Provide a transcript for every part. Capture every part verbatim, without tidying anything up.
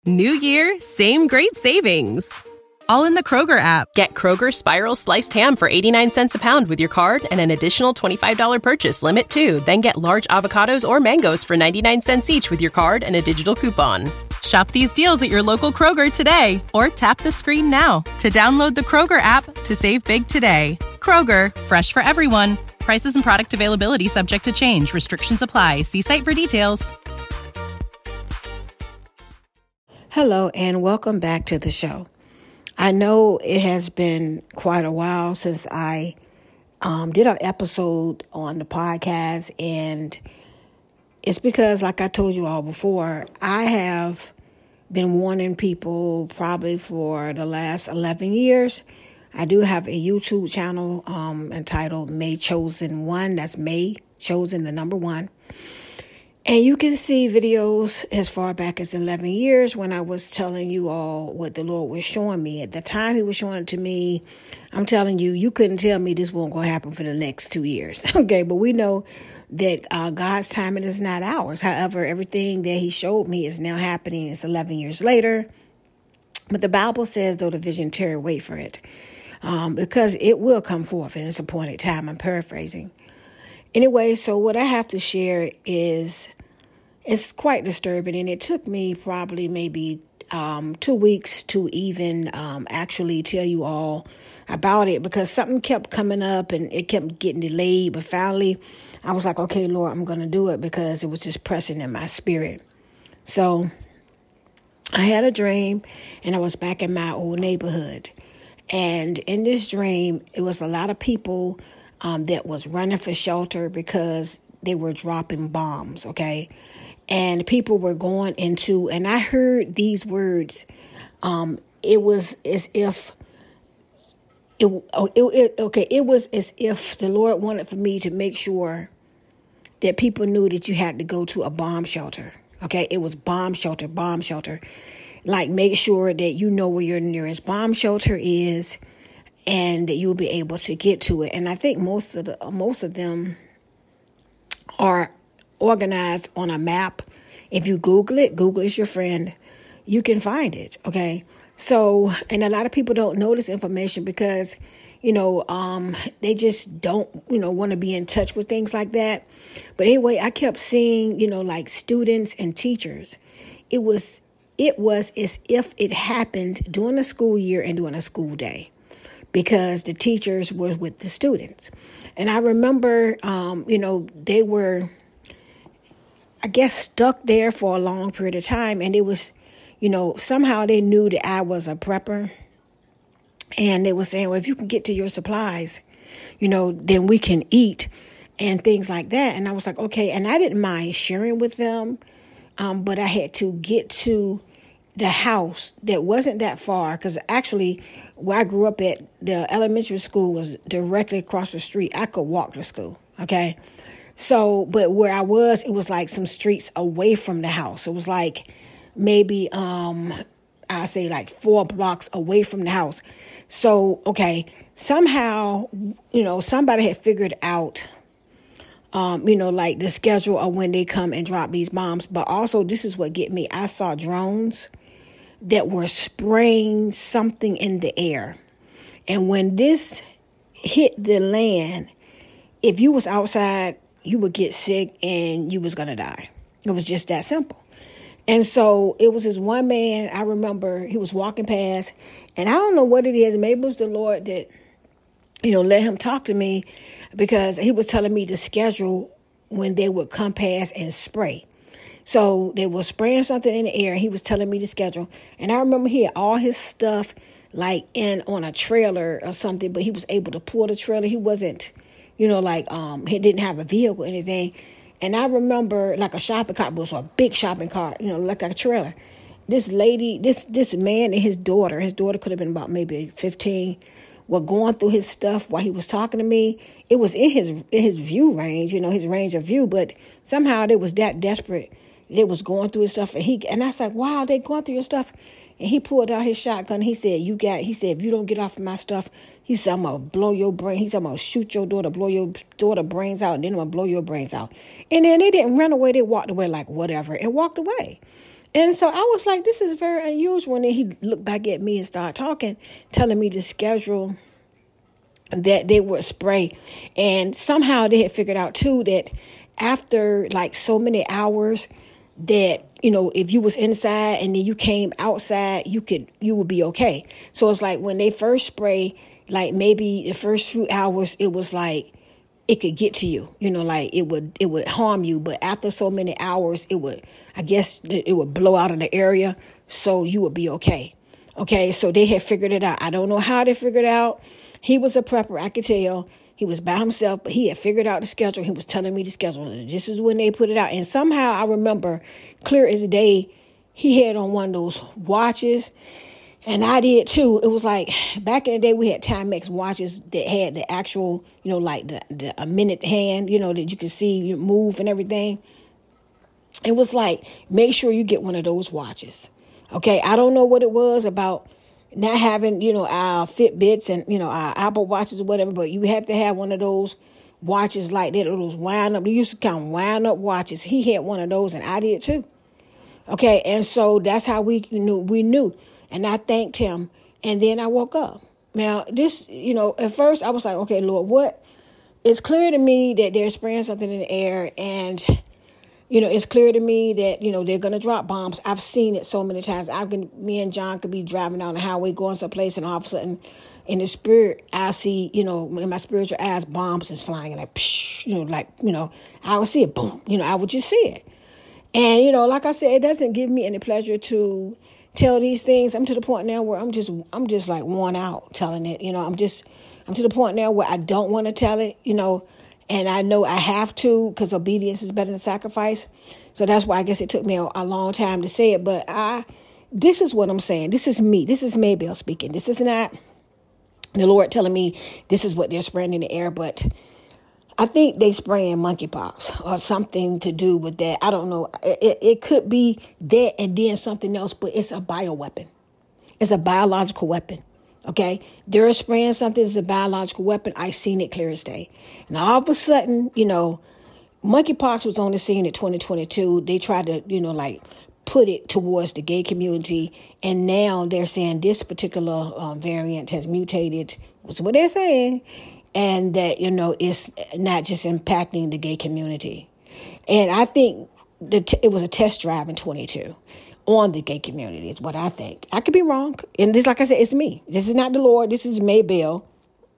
New year, same great savings. All in the Kroger app. Get Kroger Spiral Sliced Ham for eighty-nine cents a pound with your card and an additional twenty-five dollars purchase limit, too. Then get large avocados or mangoes for ninety-nine cents each with your card and a digital coupon. Shop these deals at your local Kroger today or tap the screen now to download the Kroger app to save big today. Kroger, fresh for everyone. Prices and product availability subject to change. Restrictions apply. See site for details. Hello and welcome back to the show. I know it has been quite a while since I um, did an episode on the podcast, and it's because, like I told you all before, I have been warning people probably for the last eleven years. I do have a YouTube channel um, entitled May Chosen One. That's May Chosen, the number one. And you can see videos as far back as eleven years when I was telling you all what the Lord was showing me. At the time he was showing it to me, I'm telling you, you couldn't tell me this won't go happen for the next two years. Okay, but we know that uh, God's timing is not ours. However, everything that he showed me is now happening. It's eleven years later. But the Bible says, though the vision tarry, wait for it. Um, because it will come forth in its appointed time. I'm paraphrasing. Anyway, so what I have to share is, it's quite disturbing, and it took me probably maybe um, two weeks to even um, actually tell you all about it, because something kept coming up and it kept getting delayed. But finally, I was like, okay, Lord, I'm going to do it, because it was just pressing in my spirit. So I had a dream, and I was back in my old neighborhood. And in this dream, it was a lot of people um, that was running for shelter because they were dropping bombs, okay? And people were going into, and I heard these words. Um, it was as if, it, it, it okay, it was as if the Lord wanted for me to make sure that people knew that you had to go to a bomb shelter, okay? It was bomb shelter, bomb shelter. Like, make sure that you know where your nearest bomb shelter is and that you'll be able to get to it. And I think most of the, most of them are organized on a map. If you Google it, Google is your friend, you can find it, okay? So, and a lot of people don't know this information because, you know, um, they just don't, you know, want to be in touch with things like that. But anyway, I kept seeing, you know, like students and teachers. It was It was as if it happened during the school year and during a school day, because the teachers were with the students. And I remember, um, you know, they were, I guess, stuck there for a long period of time. And it was, you know, somehow they knew that I was a prepper. And they were saying, well, if you can get to your supplies, you know, then we can eat and things like that. And I was like, okay. And I didn't mind sharing with them. Um, but I had to get to the house that wasn't that far, because actually where I grew up at, the elementary school was directly across the street. I could walk to school. Okay. So, but where I was, it was like some streets away from the house. It was like maybe, um, I say like four blocks away from the house. So, okay. Somehow, you know, somebody had figured out Um, you know, like the schedule of when they come and drop these bombs. But also, this is what get me. I saw drones that were spraying something in the air. And when this hit the land, if you was outside, you would get sick and you was going to die. It was just that simple. And so it was this one man, I remember he was walking past, and I don't know what it is. Maybe it was the Lord that, you know, let him talk to me, because he was telling me the schedule when they would come past and spray. So they were spraying something in the air. He was telling me the schedule. And I remember he had all his stuff like in on a trailer or something, but he was able to pull the trailer. He wasn't, you know, like um, he didn't have a vehicle or anything. And I remember like a shopping cart, but it was a big shopping cart, you know, like a trailer. This lady, this this man and his daughter, his daughter could have been about maybe fifteen, were going through his stuff while he was talking to me. It was in his in his view range, you know, his range of view, but somehow they was that desperate. They was going through his stuff, and he and I was like, wow, they going through your stuff. And he pulled out his shotgun. He said, you got, he said, if you don't get off of my stuff, he said, I'm going to blow your brain. He said, I'm going to shoot your daughter, blow your daughter brains out, and then I'm going to blow your brains out. And then they didn't run away. They walked away like whatever and walked away. And so I was like, this is very unusual. And then he looked back at me and started talking, telling me to schedule that they would spray. And somehow they had figured out too that after like so many hours that, you know, if you was inside and then you came outside, you could, you would be okay. So it's like when they first spray, like maybe the first few hours, it was like, it could get to you, you know, like it would, it would harm you. But after so many hours, it would, I guess it would blow out of the area. So you would be okay. Okay. So they had figured it out. I don't know how they figured it out. He was a prepper. I could tell he was by himself, but he had figured out the schedule. He was telling me the schedule. This is when they put it out. And somehow I remember clear as a day, he had on one of those watches. And I did too. It was like back in the day, we had Timex watches that had the actual, you know, like the, the a minute hand, you know, that you could see you move and everything. It was like, make sure you get one of those watches. Okay. I don't know what it was about not having, you know, our Fitbits and, you know, our Apple watches or whatever, but you have to have one of those watches like that, or those wind up. They used to count wind up watches. He had one of those and I did too. Okay. And so that's how we knew, we knew. And I thanked him. And then I woke up. Now, this, you know, at first I was like, okay, Lord, what? It's clear to me that they're spraying something in the air. And, you know, it's clear to me that, you know, they're going to drop bombs. I've seen it so many times. I've been, me and John could be driving down the highway, going someplace, and all of a sudden, in the spirit, I see, you know, in my spiritual eyes, bombs is flying. And like, psh, you know, like, you know, I would see it, boom. You know, I would just see it. And, you know, like I said, it doesn't give me any pleasure to tell these things. I'm to the point now where I'm just, I'm just like worn out telling it, you know, I'm just, I'm to the point now where I don't want to tell it, you know, and I know I have to because obedience is better than sacrifice. So that's why I guess it took me a, a long time to say it. But I, this is what I'm saying. This is me. This is Maybelle speaking. This is not the Lord telling me this is what they're spraying in the air, but I think they spraying monkeypox or something to do with that. I don't know. It, it could be that and then something else, but it's a bioweapon. It's a biological weapon. Okay. They're spraying something that's a biological weapon. I seen it clear as day. And all of a sudden, you know, monkeypox was on the scene in twenty twenty-two. They tried to, you know, like put it towards the gay community. And now they're saying this particular uh, variant has mutated. That's what they're saying. And that, you know, it's not just impacting the gay community. And I think that it was a test drive in twenty-two on the gay community is what I think. I could be wrong. And this, like I said, it's me. This is not the Lord. This is Maybelle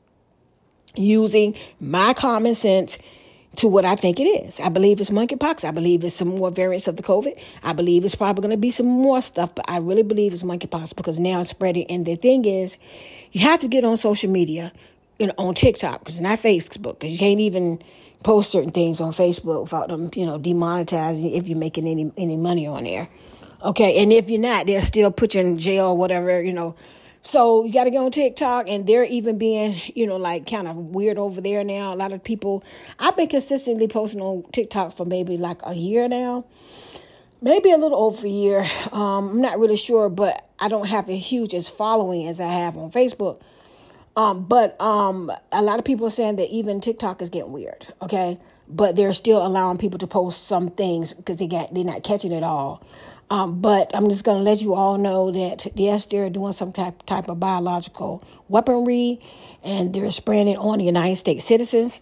using my common sense to what I think it is. I believe it's monkeypox. I believe it's some more variants of the COVID. I believe it's probably going to be some more stuff, but I really believe it's monkeypox because now it's spreading. And the thing is, you have to get on social media, you know, on TikTok, because it's not Facebook, because you can't even post certain things on Facebook without them, you know, demonetizing if you're making any any money on there. Okay, and if you're not, they'll still put you in jail or whatever, you know. So you got to go on TikTok, and they're even being, you know, like kind of weird over there now. A lot of people, I've been consistently posting on TikTok for maybe like a year now, maybe a little over a year. Um, I'm not really sure, but I don't have a huge as following as I have on Facebook. Um, but um, a lot of people are saying that even TikTok is getting weird, okay? But they're still allowing people to post some things because they got they're not catching it all. Um, but I'm just going to let you all know that, yes, they're doing some type, type of biological weaponry, and they're spraying it on the United States citizens.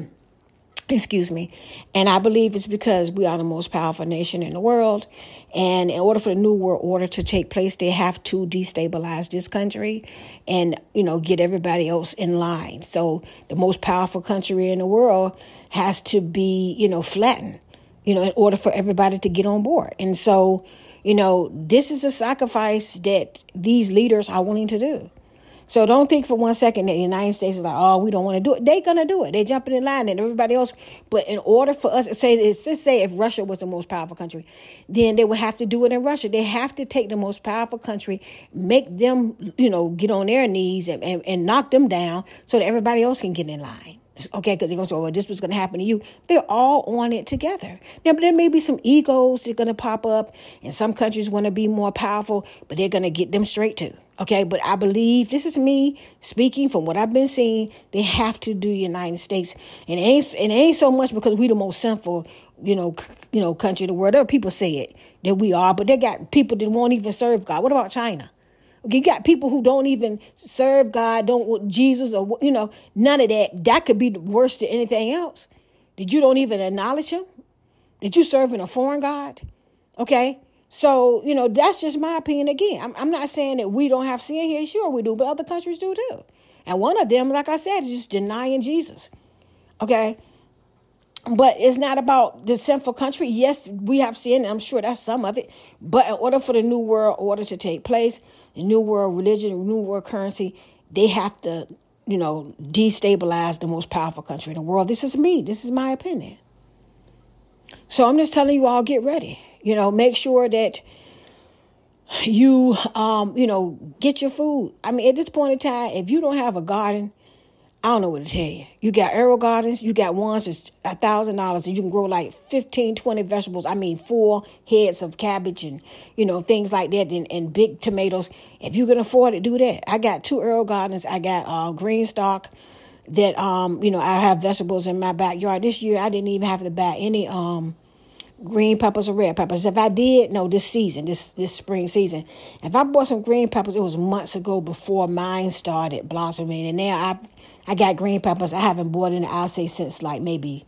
Excuse me. And I believe it's because we are the most powerful nation in the world. And in order for the New World Order to take place, they have to destabilize this country and, you know, get everybody else in line. So the most powerful country in the world has to be, you know, flattened, you know, in order for everybody to get on board. And so, you know, this is a sacrifice that these leaders are willing to do. So don't think for one second that the United States is like, oh, we don't want to do it. They're going to do it. They're jumping in line and everybody else. But in order for us to say this, let's say if Russia was the most powerful country, then they would have to do it in Russia. They have to take the most powerful country, make them, you know, get on their knees and, and, and knock them down so that everybody else can get in line. Okay, because they're going to say, well, this was going to happen to you. They're all on it together. Now, but there may be some egos that are going to pop up, and some countries want to be more powerful, but they're going to get them straight too. Okay, but I believe, this is me speaking from what I've been seeing, they have to do United States. And it ain't, it ain't so much because we the most sinful, you know, c- you know, country in the world. Other people say it. that we are, but they got people that won't even serve God. What about China? Okay, you got people who don't even serve God, don't want Jesus, or, you know, none of that. That could be worse than anything else. That you don't even acknowledge him? That you serving a foreign God? Okay? So, you know, that's just my opinion again. I'm, I'm not saying that we don't have sin here. Sure we do, but other countries do too. And one of them, like I said, is just denying Jesus. Okay? But it's not about the sinful country. Yes, we have sin, and I'm sure that's some of it. But in order for the new world order to take place, the new world religion, new world currency, they have to, you know, destabilize the most powerful country in the world. This is me. This is my opinion. So I'm just telling you all, get ready. You know, make sure that you, um, you know, get your food. I mean, at this point in time, if you don't have a garden, I don't know what to tell you. You got aerial gardens. You got ones that's a thousand dollars and you can grow like fifteen, twenty vegetables. I mean, four heads of cabbage and, you know, things like that, and, and big tomatoes. If you can afford it, do that. I got two aerial gardens. I got uh, green stock that, um, you know, I have vegetables in my backyard. This year, I didn't even have to buy any um, green peppers or red peppers. If I did, no, this season, this this spring season, if I bought some green peppers, it was months ago before mine started blossoming. And now I I got green peppers. I haven't bought any, I'll say, since like maybe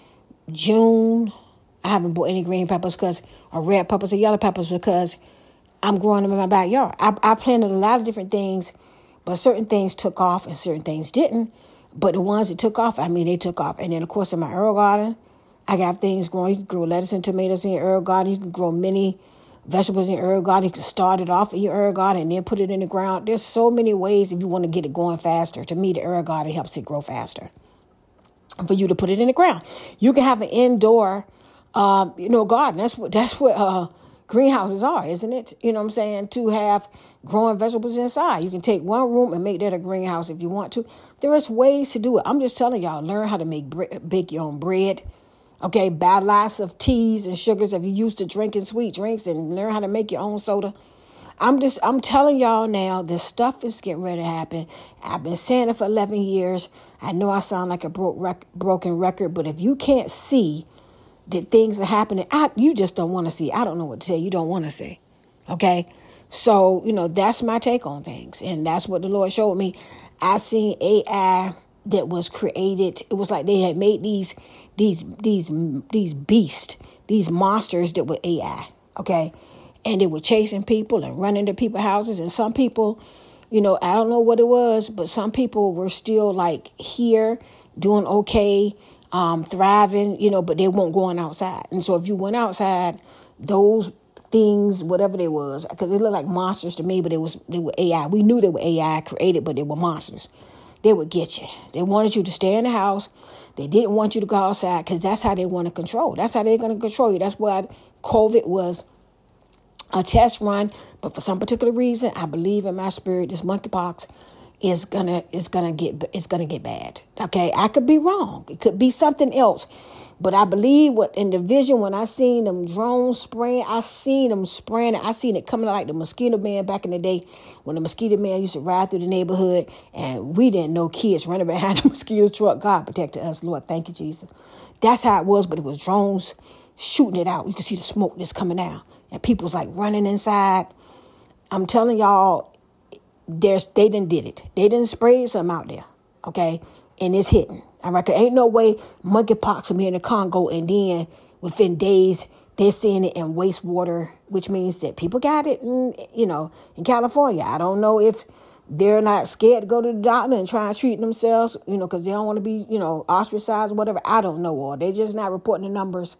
June. I haven't bought any green peppers because, or red peppers or yellow peppers, because I'm growing them in my backyard. I, I planted a lot of different things, but certain things took off and certain things didn't. But the ones that took off, I mean, they took off. And then, of course, in my herb garden, I got things growing. You can grow lettuce and tomatoes in your herb garden. You can grow many vegetables in your herb garden. You can start it off in your herb garden and then put it in the ground. There's so many ways if you want to get it going faster. To me, the herb garden helps it grow faster. And for you to put it in the ground, you can have an indoor, um, you know, garden. That's what that's what uh, greenhouses are, isn't it? You know what I'm saying? To have growing vegetables inside. You can take one room and make that a greenhouse if you want to. There is ways to do it. I'm just telling y'all, learn how to make bre- bake your own bread. Okay, buy lots of teas and sugars if you're used to drinking sweet drinks, and learn how to make your own soda. I'm just, I'm telling y'all now, this stuff is getting ready to happen. I've been saying it for eleven years. I know I sound like a broke rec- broken record, but if you can't see that things are happening, I, you just don't want to see. I don't know what to say. You don't want to see. Okay? So, you know, that's my take on things. And that's what the Lord showed me. I seen A I that was created. It was like they had made these these these these beasts, these monsters that were A I, okay? And they were chasing people and running to people's houses. And some people, you know, I don't know what it was, but some people were still like here doing okay, um, thriving, you know, but they weren't going outside. And so if you went outside, those things, whatever they was, because they looked like monsters to me, but it was they were A I. We knew they were A I created, but they were monsters. They would get you. They wanted you to stay in the house. They didn't want you to go outside because that's how they want to control. That's how they're going to control you. That's why COVID was a test run. But for some particular reason, I believe in my spirit, this monkeypox is gonna is gonna get it's gonna get bad. Okay, I could be wrong. It could be something else. But I believe what in the vision, when I seen them drones spraying, I seen them spraying. I seen it coming out like the mosquito man back in the day when the mosquito man used to ride through the neighborhood and we didn't know kids running behind the mosquito truck. God protected us, Lord. Thank you, Jesus. That's how it was, but it was drones shooting it out. You could see the smoke that's coming out and people's like running inside. I'm telling y'all, there's they didn't did it. They didn't spray something out there, okay? And it's hitting. I reckon ain't no way monkeypox from here in the Congo and then within days they're seeing it in wastewater, which means that people got it, in, you know, in California. I don't know if they're not scared to go to the doctor and try and treat themselves, you know, because they don't want to be, you know, ostracized or whatever. I don't know. Or they're just not reporting the numbers.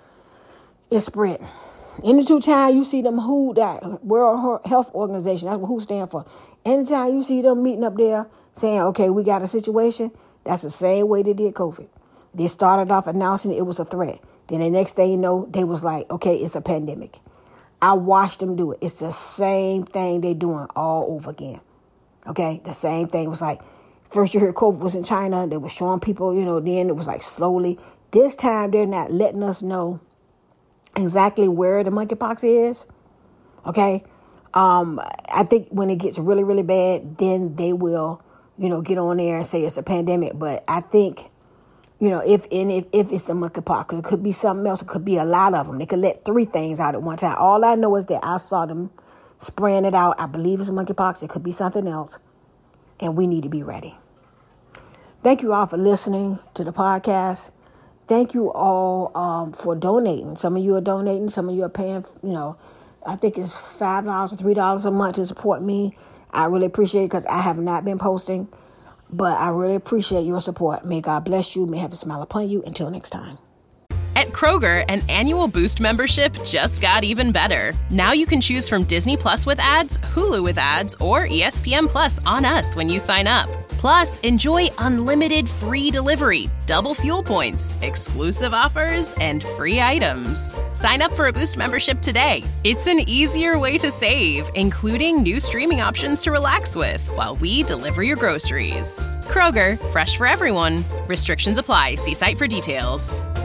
It's spreading. Anytime you see them W H O, that World Health Organization, that's what W H O stand for. Anytime you see them meeting up there saying, okay, we got a situation, that's the same way they did COVID. They started off announcing it was a threat. Then the next thing you know, they was like, okay, it's a pandemic. I watched them do it. It's the same thing they doing all over again. Okay, the same thing. It was like, first you heard COVID was in China. They were showing people, you know, then it was like slowly. This time they're not letting us know exactly where the monkeypox is. Okay. Um, I think when it gets really, really bad, then they will, you know, get on there and say it's a pandemic. But I think You know, if and if, if it's the monkeypox, it could be something else. It could be a lot of them. They could let three things out at one time. All I know is that I saw them spraying it out. I believe it's monkeypox. It could be something else. And we need to be ready. Thank you all for listening to the podcast. Thank you all um, for donating. Some of you are donating. Some of you are paying, you know, I think it's five dollars or three dollars a month to support me. I really appreciate it because I have not been posting. But I really appreciate your support. May God bless you. May have a smile upon you. Until next time. At Kroger, an annual Boost membership just got even better. Now you can choose from Disney Plus with ads, Hulu with ads, or E S P N Plus on us when you sign up. Plus, enjoy unlimited free delivery, double fuel points, exclusive offers, and free items. Sign up for a Boost membership today. It's an easier way to save, including new streaming options to relax with while we deliver your groceries. Kroger, fresh for everyone. Restrictions apply. See site for details.